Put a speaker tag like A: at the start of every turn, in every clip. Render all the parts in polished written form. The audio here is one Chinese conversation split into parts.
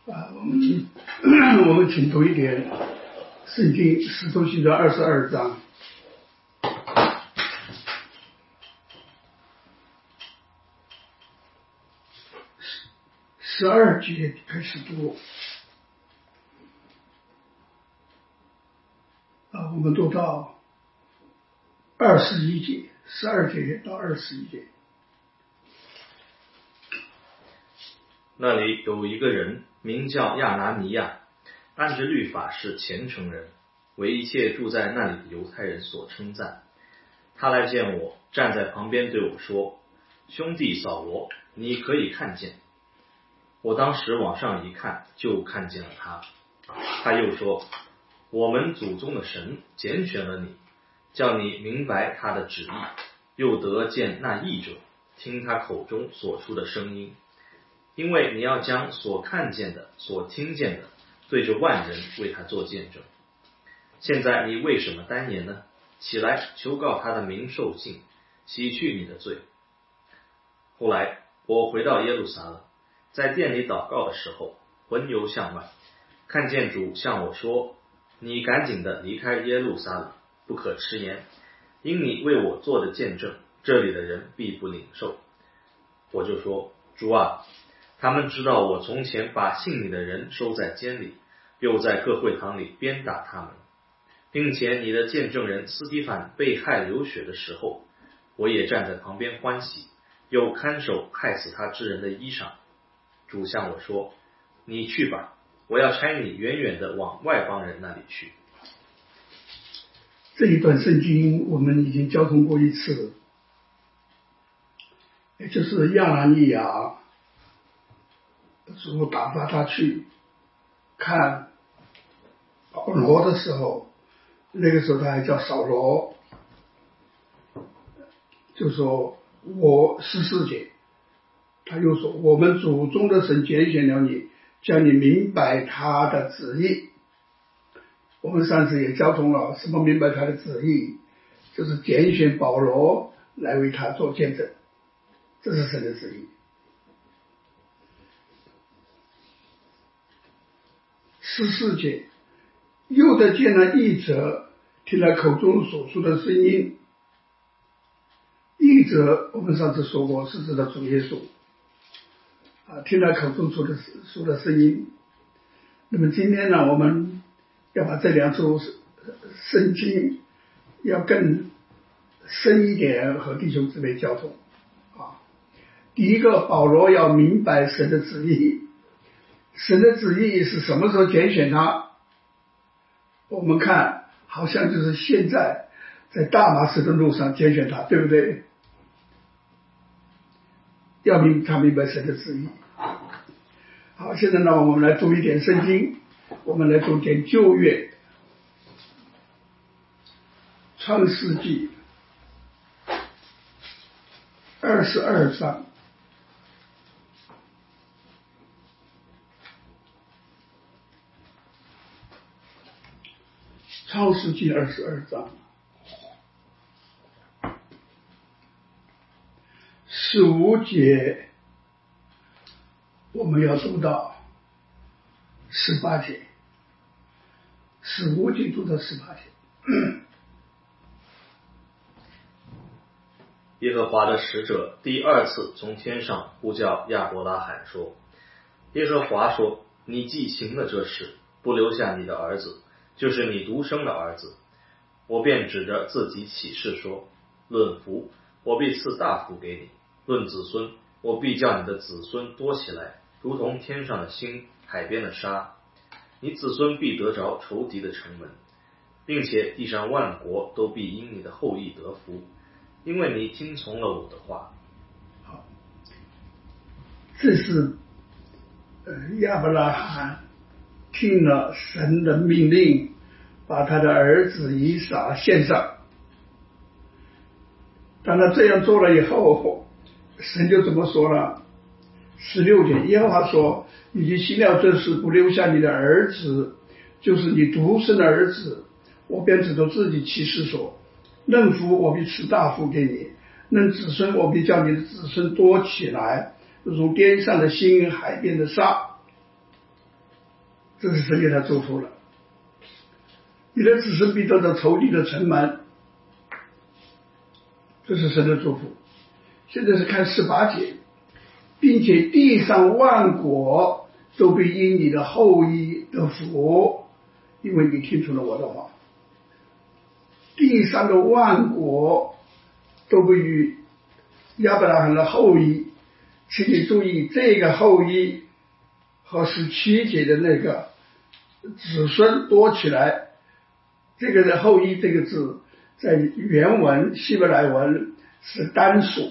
A: 我们请读一点圣经《使徒行传》22章12节开始读。我们读到21节，12节到21节。
B: 那里有一个人名叫亚拿尼亚，按着律法是虔诚人，为一切住在那里的犹太人所称赞。他来见我，站在旁边对我说：兄弟扫罗，你可以看见。我当时往上一看，就看见了他。他又说：我们祖宗的神拣选了你，叫你明白他的旨意，又得见那义者，听他口中所出的声音。因为你要将所看见的、所听见的，对着万人为他做见证。现在你为什么单言呢？起来，求告他的名受尽，洗去你的罪。后来我回到耶路撒冷，在殿里祷告的时候，魂游向外，看见主向我说：你赶紧的离开耶路撒冷，不可迟延，因你为我做的见证，这里的人必不领受。我就说：主啊，他们知道我从前把信你的人收在监里，又在各会堂里鞭打他们，并且你的见证人斯提反被害流血的时候，我也站在旁边欢喜，又看守害死他之人的衣裳。主向我说：你去吧，我要差你远远的往外邦人那里去。
A: 这一段圣经我们已经交通过一次，也就是亚拿尼亚主打发他去看保罗的时候，那个时候他还叫扫罗，就说我14节，他又说我们祖宗的神拣选了你，叫你明白他的旨意。我们上次也交通了什么明白他的旨意，就是拣选保罗来为他做见证，这是神的旨意。14节，又得见了义者，听他口中所出的声音。义者我们上次说过是指的主耶稣，听他口中说的声音。那么今天呢，我们要把这两处圣经要更深一点和弟兄姊妹交通。第一个，保罗要明白神的旨意。神的旨意是什么时候拣选他？我们看好像就是现在在大马士的路上拣选他，对不对？要他明白神的旨意。好，现在呢，我们来读一点圣经，我们来读点旧约，创世纪22章。创世纪22章15节，我们要读到18节，15节读到18节。
B: 耶和华的使者第二次从天上呼叫亚伯拉罕说：耶和华说，你既行了这事，不留下你的儿子，就是你独生的儿子，我便指着自己起誓说：论福，我必赐大福给你；论子孙，我必叫你的子孙多起来，如同天上的星，海边的沙。你子孙必得着仇敌的城门，并且地上万国都必因你的后裔得福，因为你听从了我的话。
A: 好，这是亚伯拉罕听了神的命令，把他的儿子以撒献上。当他这样做了以后，神就怎么说了？16节，耶和华说：你既行了这事，不留下你的儿子，就是你独生的儿子，我便指着自己起誓说：嫩福我必赐大福给你，嫩子孙我必叫你的子孙多起来，如同天上的星，海边的沙。 这是神给他祝福了。你的子孙必得到仇敌的城门，这是神的祝福。现在是看18节，并且地上万国都必因你的后裔得福，因为你听从了我的话。地上的万国都必与亚伯拉罕的后裔，请你注意这个后裔和17节的那个子孙多起来，这个的后裔这个字在原文希伯来文是单数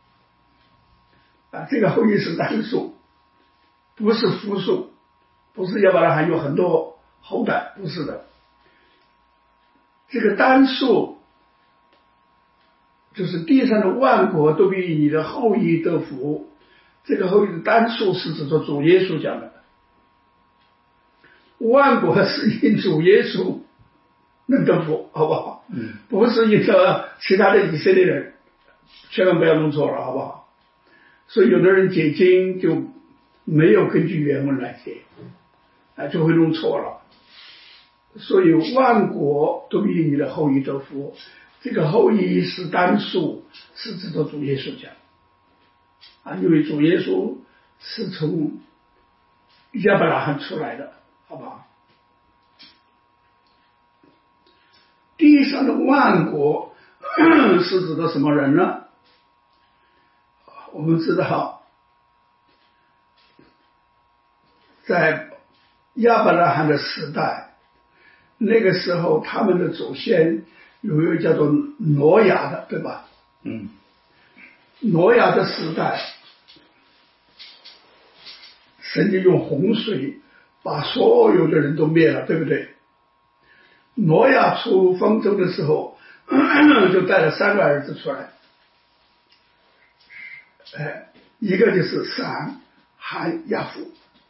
A: 这个后裔是单数，不是复数，不是亚伯拉罕有很多后代，不是的。这个单数就是地上的万国都必以你的后裔得福，这个后裔的单数是指着主耶稣讲的，万国是因主耶稣能得福，好不好？不是因着其他的以色列人，千万不要弄错了，好不好？所以有的人解经就没有根据原文来解就会弄错了。所以万国都必以你的后裔得福，这个后裔是单数，是指着主耶稣讲因为主耶稣是从亚伯拉罕出来的，好不好？地上的万国是指的什么人呢？我们知道在亚伯拉罕的时代，那个时候他们的祖先有一个叫做挪亚的，对吧？挪亚的时代，神就用洪水把所有的人都灭了，对不对？挪亚出方舟的时候就带了3个儿子出来，一个就是闪、含、亚弗。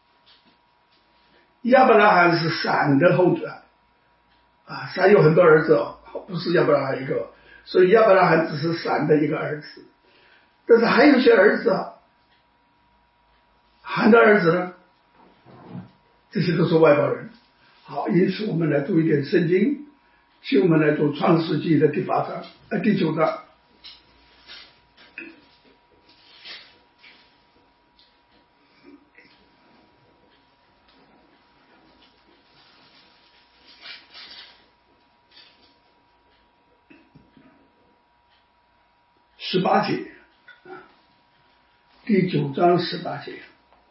A: 亚伯拉罕是闪的后代闪有很多儿子不是亚伯拉罕一个，所以亚伯拉罕只是闪的一个儿子。但是还有些儿子含的儿子呢，这些都是外邦人。好，因此我们来读一点圣经，请我们来读创世纪的第9章。18节，第9章18节。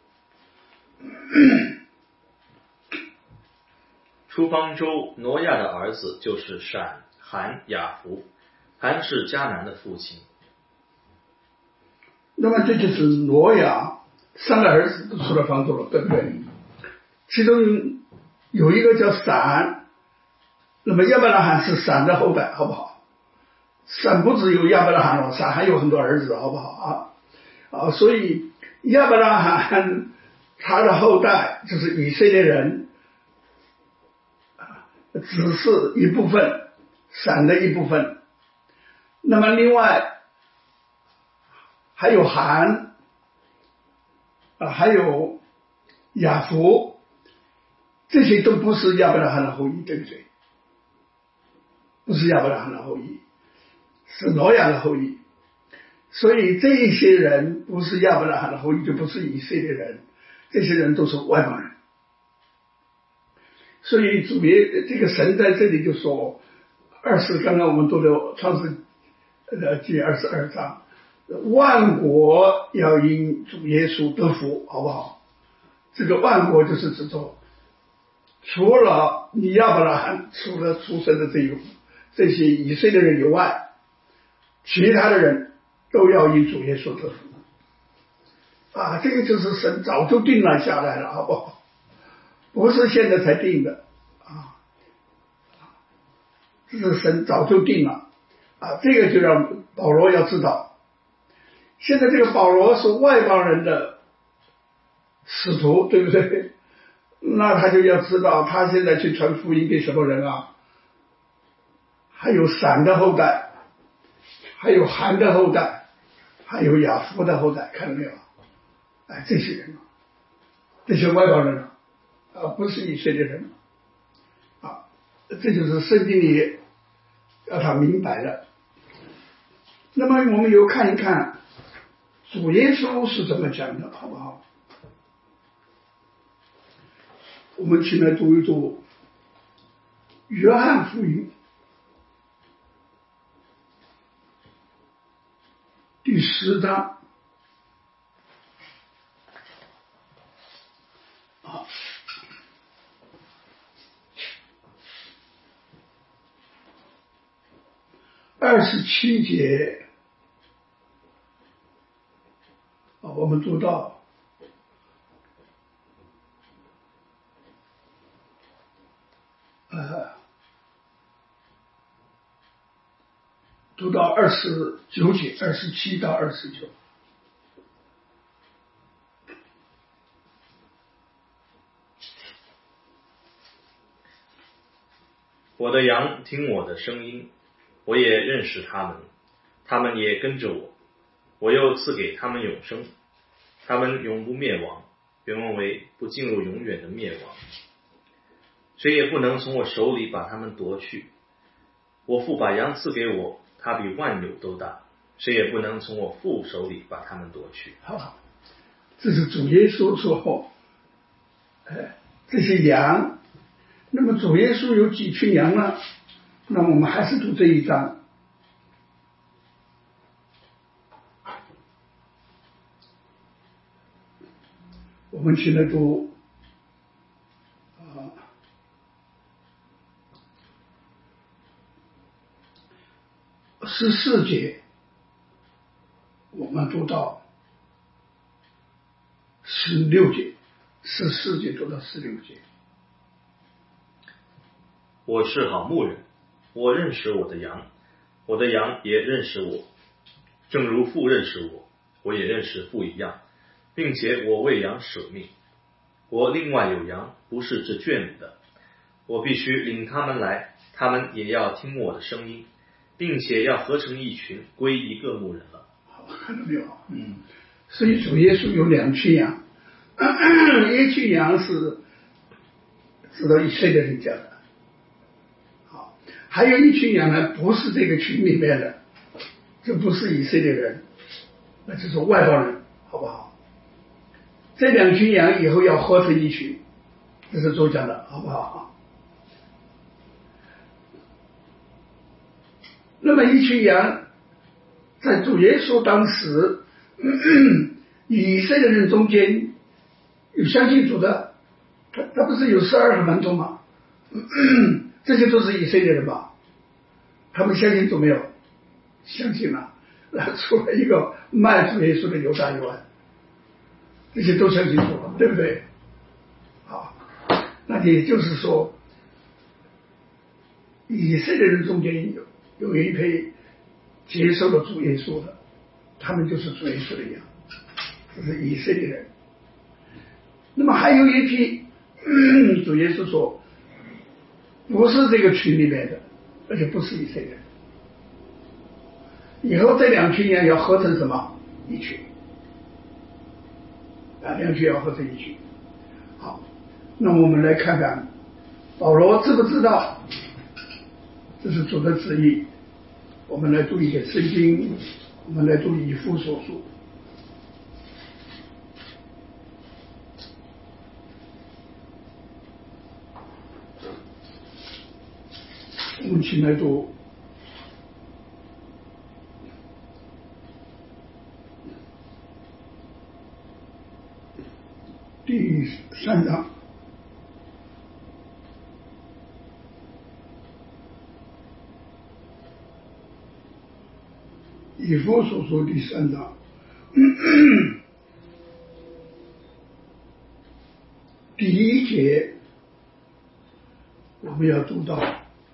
B: 出方舟，挪亚的儿子就是闪、含、雅弗。含是迦南的父亲。
A: 那么这就是挪亚3个儿子都出了方舟了，对不对？其中有一个叫闪，那么亚伯拉罕是闪的后代，好不好？闪不只有亚伯拉罕了，闪还有很多儿子，好不好所以亚伯拉罕他的后代就是以色列人只是一部分，闪的一部分。那么另外还有含还有雅弗，这些都不是亚伯拉罕的后裔，对不对？不是亚伯拉罕的后裔，是挪亚的后裔。所以这些人不是亚伯拉罕的后裔，就不是以色列人，这些人都是外邦人。所以主耶这个神在这里就说刚刚我们读的创世记22章，万国要因主耶稣得福，好不好？这个万国就是指着除了你亚伯拉罕除了出生的这些以色列人以外，其他的人都要因主耶稣得福这个就是神早就定了下来了，好不好？不是现在才定的这是神早就定了这个就让保罗要知道。现在这个保罗是外邦人的使徒，对不对？那他就要知道他现在去传福音给什么人还有闪的后代，还有含的后代，还有雅弗的后代，看到没有？这些人这些外邦人不是以色列人啊，这就是圣经里让他明白了。那么我们又看一看主耶稣是怎么讲的，好不好？我们请来读一读约翰福音第10章27节我们读到读到29节，27到29。
B: 我的羊听我的声音，我也认识他们，他们也跟着我，我又赐给他们永生，他们永不灭亡。原文为不进入永远的灭亡，谁也不能从我手里把他们夺去。我父把羊赐给我，他比万有都大，谁也不能从我父手里把他们夺去。
A: 好，这是主耶稣说这些羊，那么主耶稣有几群羊呢？那么我们还是读这一章。我们请来读14节，我们读到16节，14节读到16节。
B: 我是好牧人，我认识我的羊，我的羊也认识我，正如父认识我，我也认识父一样，并且我为羊舍命。我另外有羊，不是这圈里的，我必须领他们来，他们也要听我的声音，并且要合成一群，归一个牧人了。
A: 好，看到没有？所以主耶稣有2群羊，一群羊是指到以色列人讲的，好，还有一群羊呢，不是这个群里面的，这不是以色列人，那就是外邦人，好不好？这2群羊以后要合成一群，这是主讲的，好不好？那么一群羊在主耶稣当时以色列人中间有相信主的，他不是有12个门徒吗？这些都是以色列人吧？他们相信主没有？相信了，除了一个卖主耶稣的犹大以外，这些都相信主了，对不对？好，那也就是说以色列人中间有一批接受了主耶稣的，他们就是主耶稣的羊，这是以色列人。那么还有一批主耶稣说不是这个群里面的，而且不是以色列人。以后这2群羊要合成什么？一群，2群要合成一群。好，那么我们来看看保罗知不知道这是主的旨意。我们来读一个圣经，我们来读以弗所书。我们请来读第3章。以弗所书第3章第1节，我们要读到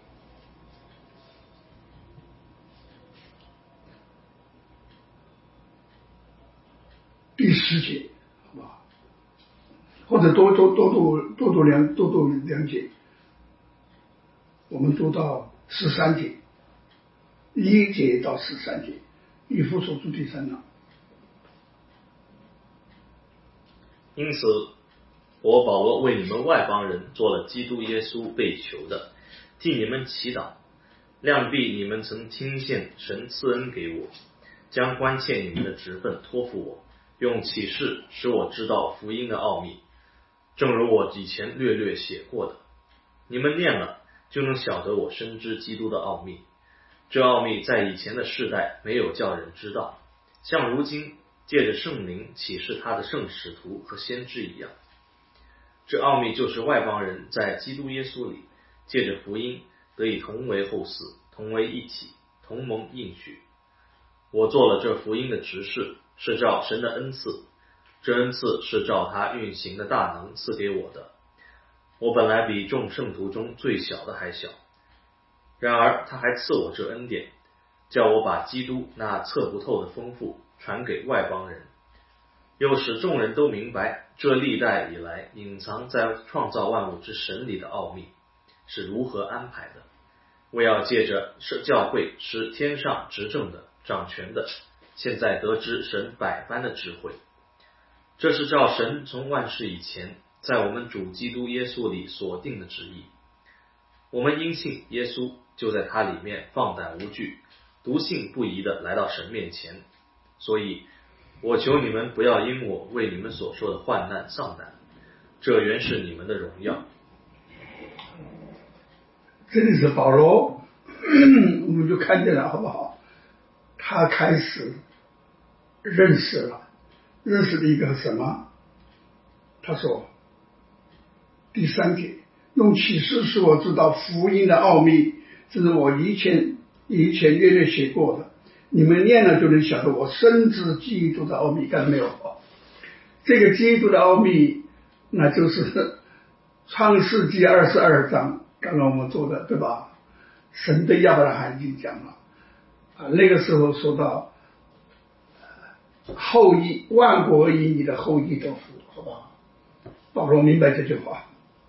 A: 第10节，好吧？或者多读两节，我们读到13节，1节到13节，以弗所书第3章。
B: 因此我保罗为你们外邦人做了基督耶稣被求的，替你们祈祷。量必你们曾听见神赐恩给我，将关切你们的职分托付我，用启示使我知道福音的奥秘，正如我以前略略写过的。你们念了，就能晓得我深知基督的奥秘。这奥秘在以前的世代没有叫人知道，像如今借着圣灵启示他的圣使徒和先知一样。这奥秘就是外邦人在基督耶稣里借着福音得以同为后嗣，同为一体，同蒙应许。我做了这福音的执事，是照神的恩赐，这恩赐是照他运行的大能赐给我的。我本来比众圣徒中最小的还小，然而他还赐我这恩典，叫我把基督那测不透的丰富传给外邦人，又使众人都明白这历代以来隐藏在创造万物之神里的奥秘是如何安排的，为要借着教会使天上执政的掌权的现在得知神百般的智慧。这是照神从万世以前在我们主基督耶稣里所定的旨意。我们因信耶稣，就在他里面放胆无惧，笃信不疑的来到神面前。所以我求你们不要因我为你们所说的患难丧胆，这原是你们的荣耀。
A: 这里是保罗，我们就看见了，好不好？他开始认识了一个什么？他说第3节，用启示使我知道福音的奥秘，这是我以前略略写过的，你们念了就能晓得我深知基督的奥秘。看到没有？这个基督的奥秘，那就是创世纪22章刚刚我们做的，对吧？神对亚伯拉罕已经讲了那个时候说到后裔，万国以你的后裔得福，好不好？保罗明白这句话。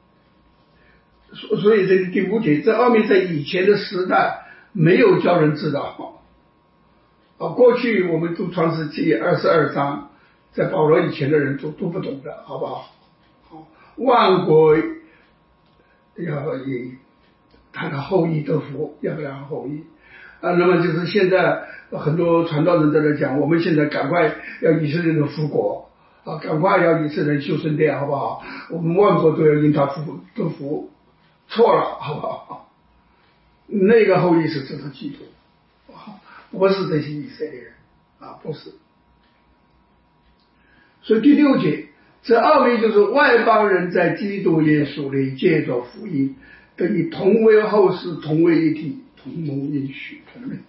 A: 所以这个第5节，这奥秘在以前的时代没有叫人知道过去我们读创世纪22章，在保罗以前的人都不懂的，好不好？万国要以他的后裔得福，亚伯拉罕后裔那么就是现在很多传道人在这讲，我们现在赶快要以色列人复国赶快要以色列人修圣殿，好不好？我们万国都要因他得福，错了，好不好？那个后裔是指的基督，不是这些以色列人不是。所以第6节，这奥秘就是外邦人在基督耶稣里借着福音得以同为后嗣，同为一体，同蒙应许。看到没有？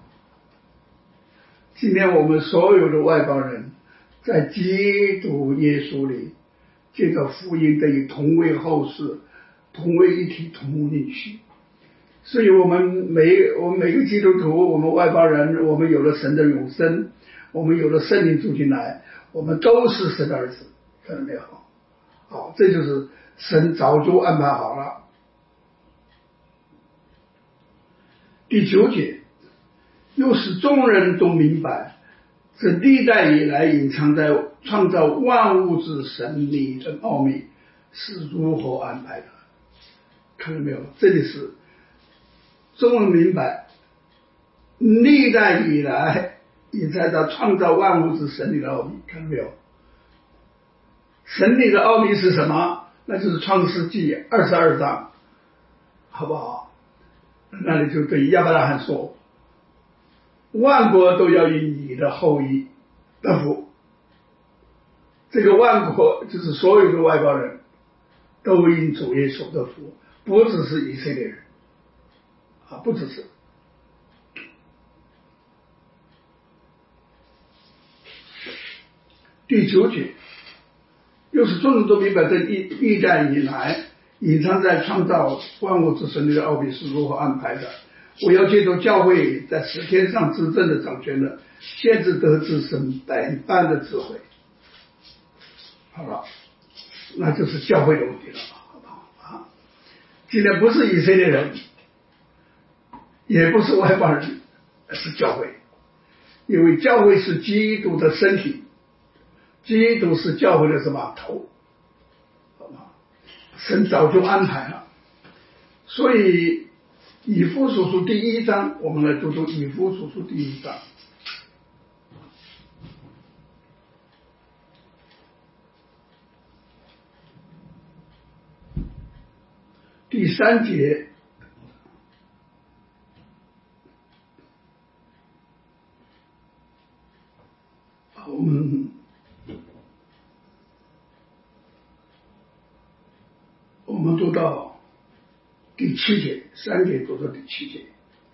A: 今天我们所有的外邦人在基督耶稣里借着福音得以同为后嗣，同为一体，同蒙应许。所以我们每个基督徒，我们外邦人，我们有了神的永生，我们有了圣灵住进来，我们都是神的儿子。看到没有？好，这就是神早就安排好了。第9节，又使众人都明白这历代以来隐藏在创造万物之神里的奥秘是如何安排的。看到没有？这里是众人明白历代以来隐藏在创造万物之神里的奥秘。看到没有？神里的奥秘是什么？那就是创世纪22章，好不好？那里就对亚伯拉罕说，万国都要以你的后裔得福。这个万国就是所有的外邦人都因主耶稣得福，不只是以色列人不只是。第9节，又是众人都明白这历代以来隐藏在创造万物之神里的奥秘是如何安排的。我要借助教会在使天上执政的掌权的，先知得知神百般的智慧。好了，那就是教会的问题了，好不好？今天不是以色列人，也不是外邦人，是教会。因为教会是基督的身体，基督是教会的什么？头。 好不好？神早就安排了。所以以弗所书第1章，我们来读读以弗所书第1章第3节。我们读到第7节，3节读到第7节。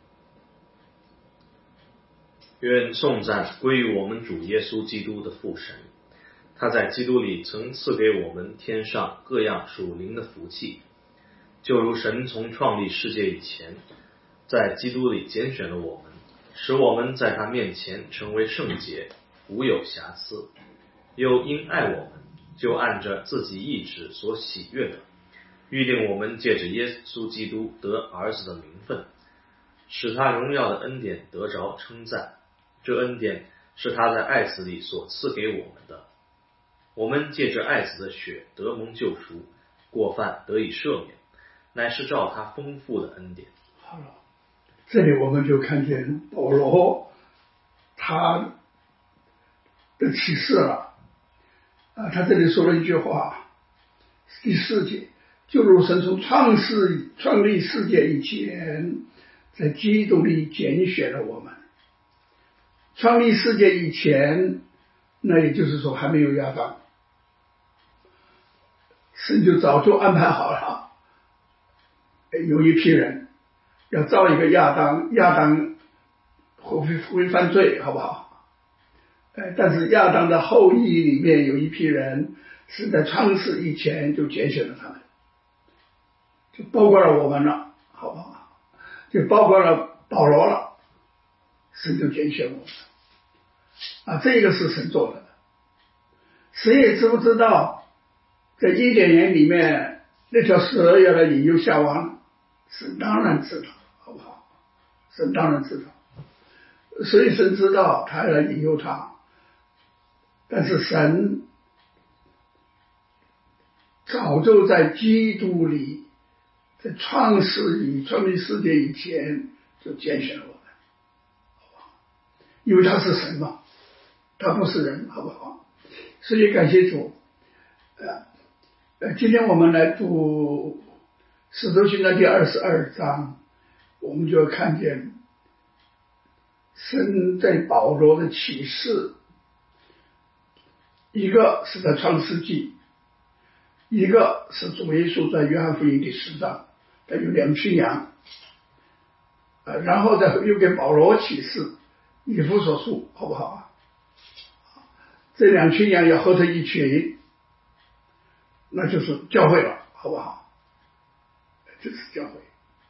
B: 愿颂赞归于我们主耶稣基督的父神，他在基督里曾赐给我们天上各样属灵的福气，就如神从创立世界以前，在基督里拣选了我们，使我们在他面前成为圣洁，无有瑕疵，又因爱我们，就按着自己意志所喜悦的，预定我们借着耶稣基督得儿子的名分，使他荣耀的恩典得着称赞。这恩典是他在爱子里所赐给我们的，我们借着爱子的血得蒙救赎，过犯得以赦免，乃是照他丰富的恩典。
A: 好了，这里我们就看见保罗他的启示了。他这里说了一句话，第4节，就如神从创立世界以前，在基督里拣选了我们。创立世界以前，那也就是说还没有亚当，神就早就安排好了，有一批人要造一个亚当会犯罪，好不好？但是亚当的后裔里面有一批人是在创世以前就拣选了他们，就包括了我们了，好不好？就包括了保罗了，神就拣选我们。这个是神做的。谁也知不知道在伊甸园里面那条蛇要来引诱夏娃？神当然知道，好不好？神当然知道，所以神知道他要来引诱他，但是神早就在基督里，在创立世界以前就拣选了我们，好不好？因为他是神嘛，他不是人，好不好？所以感谢主。今天我们来读使徒行传第22章，我们就看见神在保罗的启示，一个是在创世纪，一个是主耶稣在约翰福音第10章，他有2群羊，然后再又给保罗启示以弗所书，好不好？这2群羊要合成一群，那就是教会了，好不好？这是教会。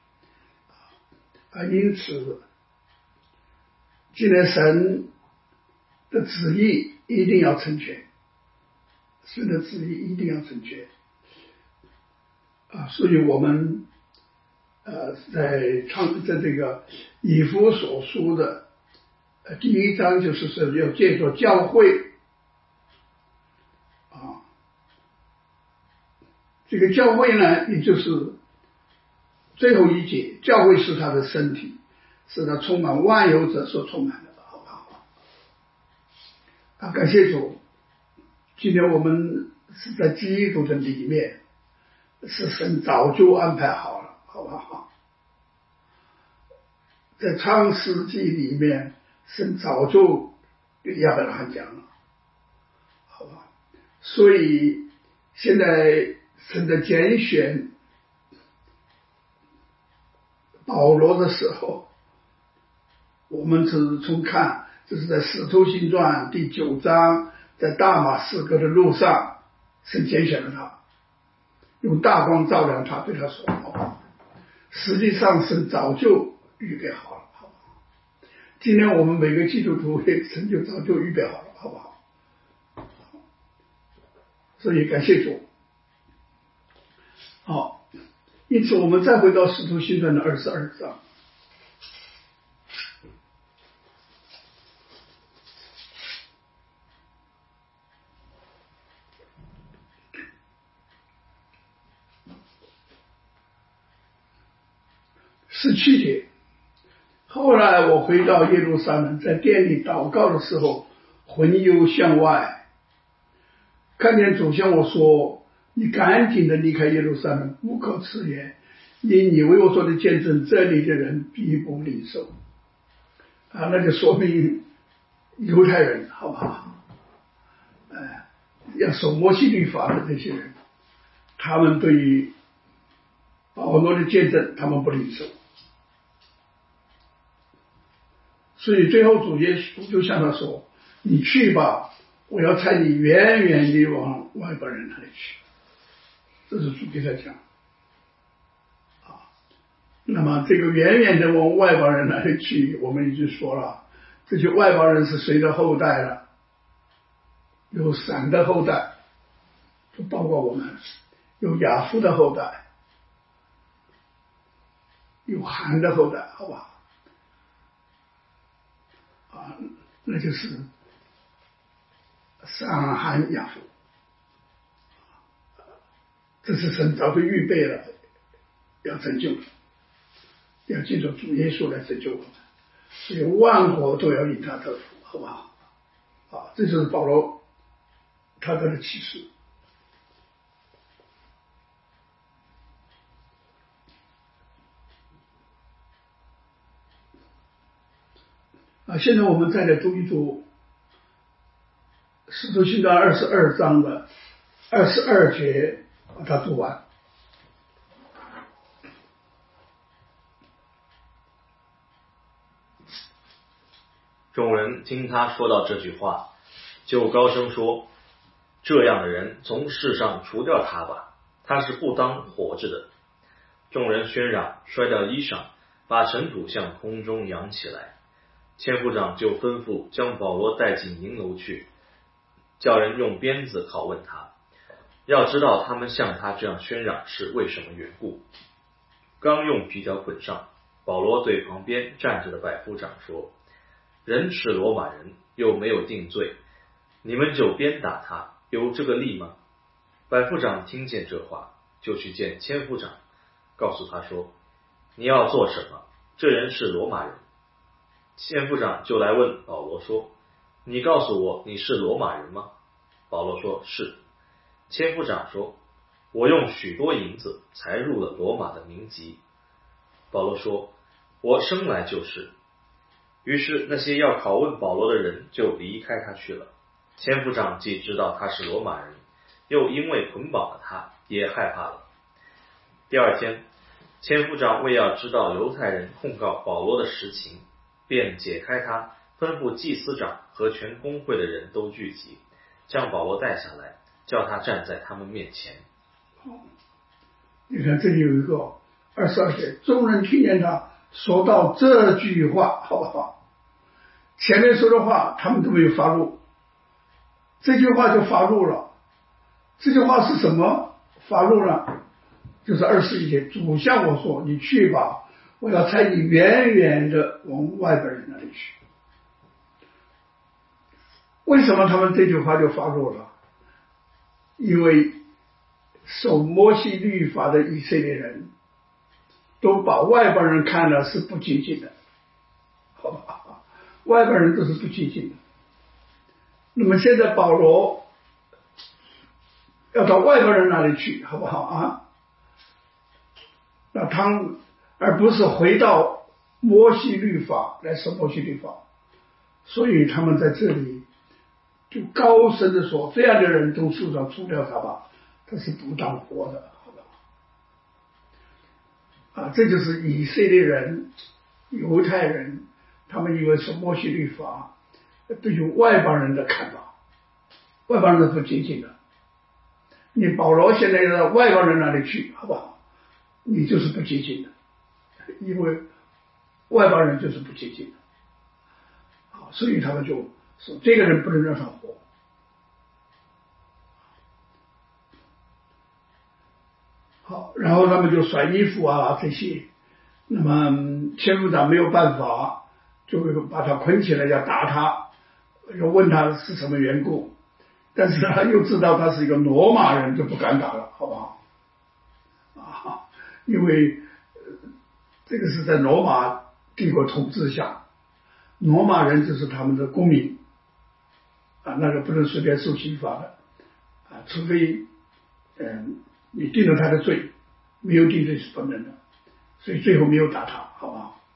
A: 因此既然神的旨意一定要成全，神的旨意一定要成全，所以我们在这个以弗所书的第1章就是说要借着教会这个教会呢，也就是最后一节，教会是他的身体，是他充满万有者所充满的，好不好？感谢主，今天我们是在基督的里面，是神早就安排好了，好不好？在创世纪里面，神早就对亚伯拉罕讲了，好不好？所以现在神的拣选保罗的时候，我们只从看，就是在使徒行传第9章，在大马士革的路上，神拣选了他，用大光照亮他，对他说，好不好？实际上神早就预备好了，好不好？今天我们每个基督徒神就早就预备好了，好不好？所以感谢主。好，因此我们再回到使徒行传的22章。 17节，后来我回到耶路撒冷，在殿里祷告的时候，魂游向外，看见主向我说：“你赶紧的离开耶路撒冷，不可迟延，因你为我说的见证，这里的人必不领受。”那就说明犹太人好不好？要守摩西律法的这些人，他们对于保罗的见证，他们不领受。所以最后主耶稣就向他说：“你去吧，我要差你远远地往外邦人那里去。”这是主给他讲。那么这个远远的往外邦人那里去，我们已经说了，这些外邦人是谁的后代了？有闪的后代，就包括我们，有雅夫的后代，有韩的后代，好吧？那就是闪、韩、雅夫，这是神早就预备了，要拯救的，要借着主耶稣来拯救我们，所以万国都要因他得福，好不好？这就是保罗他的启示。现在我们再来读一读《使徒行传》22章的22节，把它读完。
B: 众人听他说到这句话，就高声说：“这样的人从世上除掉他吧，他是不当活着的。”众人喧嚷，摔掉衣裳，把尘土向空中扬起来。千夫长就吩咐将保罗带进营楼去，叫人用鞭子拷问他，要知道他们向他这样喧嚷是为什么缘故。刚用皮条捆上，保罗对旁边站着的百夫长说：“人是罗马人，又没有定罪，你们就鞭打他，有这个例吗？”百夫长听见这话，就去见千夫长，告诉他说：“你要做什么？这人是罗马人。”千夫长就来问保罗说：“你告诉我，你是罗马人吗？”保罗说：“是。”千夫长说：“我用许多银子才入了罗马的民籍。”保罗说：“我生来就是。”于是那些要拷问保罗的人就离开他去了。千夫长既知道他是罗马人，又因为捆绑了他，也害怕了。第二天，千夫长为要知道犹太人控告保罗的实情，便解开他，吩咐祭司长和全公会的人都聚集，将保罗带下来，叫他站在他们面前。
A: 你看这里有一个22节，众人听见他说到这句话，好不好？前面说的话他们都没有发怒，这句话就发怒了。这句话是什么发怒了？就是21节，主向我说：“你去吧，我要差你远远的往外边人那里去。”为什么他们这句话就发怒了？因为守摩西律法的以色列人都把外邦人看了是不洁净的，好吧？外邦人都是不洁净的。那么现在保罗要到外邦人那里去，好不好啊？那他们而不是回到摩西律法来守摩西律法，所以他们在这里就高声的说：“这样的人从树上除掉他吧，他是不当活的，好吧？”这就是以色列人、犹太人，他们以为是摩西律法对于外邦人的看法，外邦人是不洁净的。你保罗现在到外邦人那里去，好不好？你就是不洁净的，因为外邦人就是不洁净的，所以他们就说这个人不能让他活。好，然后他们就甩衣服这些，那么千夫长没有办法，就把他捆起来要打他，又问他是什么缘故，但是他又知道他是一个罗马人，就不敢打了，好不好？因为这个是在罗马帝国统治下，罗马人就是他们的公民那个不能随便受刑罚的除非你定了他的罪，没有定罪是不能的，所以最后没有打他，好不好？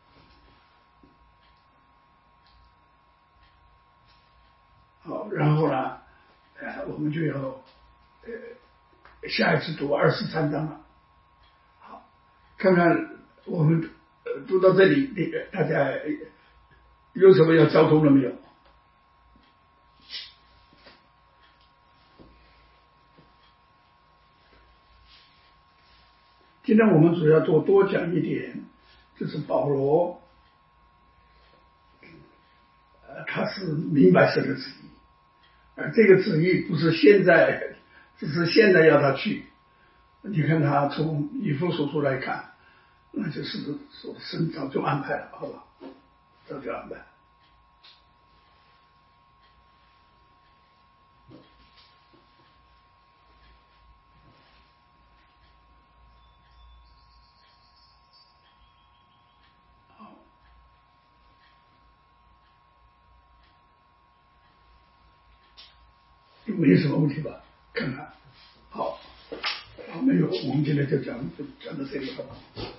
A: 好，然后呢我们就要下一次读23章了。好，看看我们读到这里，大家有什么要交通的没有？今天我们主要多讲一点，就是保罗他是明白神的旨意，而这个旨意不是现在，只是现在要他去。你看他从以弗所书来看，那就是说神早就安排了，好吧？早就安排。好，没有什么问题吧？看看，好，没有，我们今天就讲到这里，好吧？